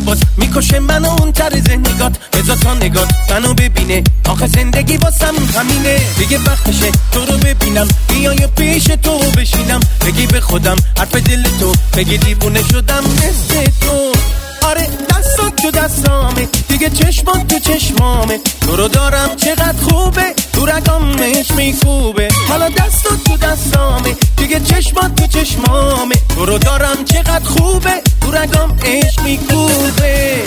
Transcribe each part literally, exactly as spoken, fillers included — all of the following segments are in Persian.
لباس میکشه منو اون تر ذهنیگات، بذار تا نگات منو ببینه، آخه زندگی واسم همینه. دیگه وقتشه تو رو ببینم، بیای پیش تو بشینم، بگی به خودم حرف دل تو، بگی دیوونه شدم مثل تو. آره دستات تو دستامه، دیگه چشمات تو چشمامه، تو رو دارم چقدر خوبه، تو رگامش میکوبه. حالا دستات تو دستامه، دیگه چشمات تو چشمامه، تو رو دارم چقدر خوبه، تو رگام عشق میکوبه.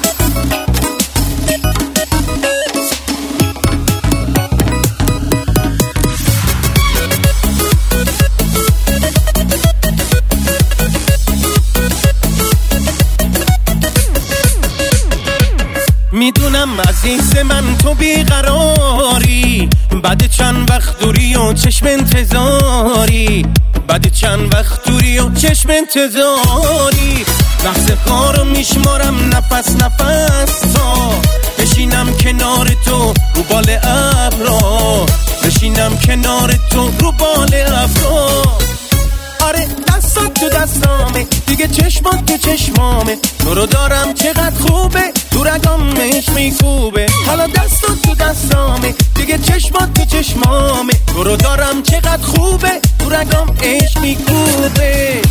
میدونم عزیز من تو بیقراری، بعد چند وقت دوری و چشم انتظاری، بعد چند وقت دوری و چشم انتظاری. لحظه کارو میشمارم نفس نفس تا بشینم کنار تو رو بال ابرا، بشینم کنار تو رو بال ابرا. آره دستات تو دستامه، دیگه چشمات تو چشمامه، تو رو دارم چقدر خوبه، تو رگامش میکوبه. حالا دستات تو دستامه، دیگه چشمات تو چشمامه، تو رو دارم چقدر خوبه، تو رگام عشق میکوبه.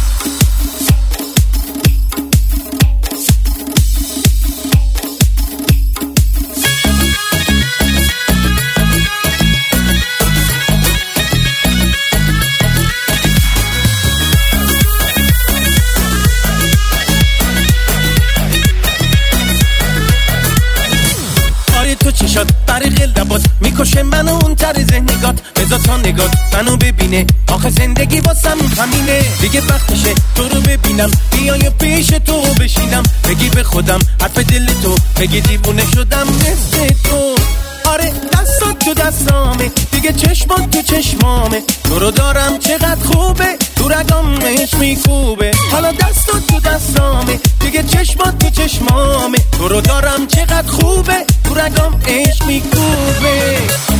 تو چشات برق لباس میکشه منو اون تر ذهنیگات، بذار تا نگات منو ببینه، آخه زندگی واسم همینه. دیگه وقتشه تو رو ببینم، بیای پیش تو بشینم، بگی به خودم حرف دل تو، بگی دیوونه شدم مثل تو. آره دستات تو دستامه، دیگه چشمات تو چشمامه، تو رو دارم چقدر خوبه، تو رگامش میکوبه. حالا دستات تو دستامه، دیگه چشمات تو چشمامه، تو رو دارم چقدر خوبه، تو رگام عشق میکوبه.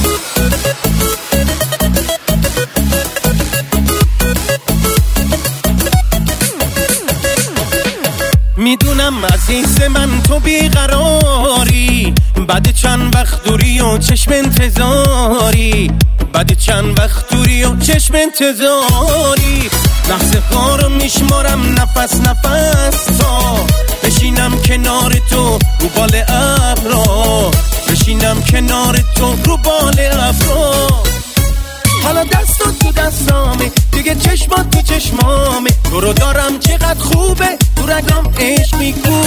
میدونم عزیز من تو بیقراری، بعد چند وقت دوری و چشم انتظاری، بعد چند وقت دوری و چشم انتظاری. لحظه کارو میشمارم نفس نفس تا بشینم کنار تو رو بال ابرا، بشینم کنار تو رو بال ابرا. حالا دستات تو دستامه، دیگه چشمات تو چشمامه، تو رو دارم چقدر خوبه، تو رگام عشق میکوبه.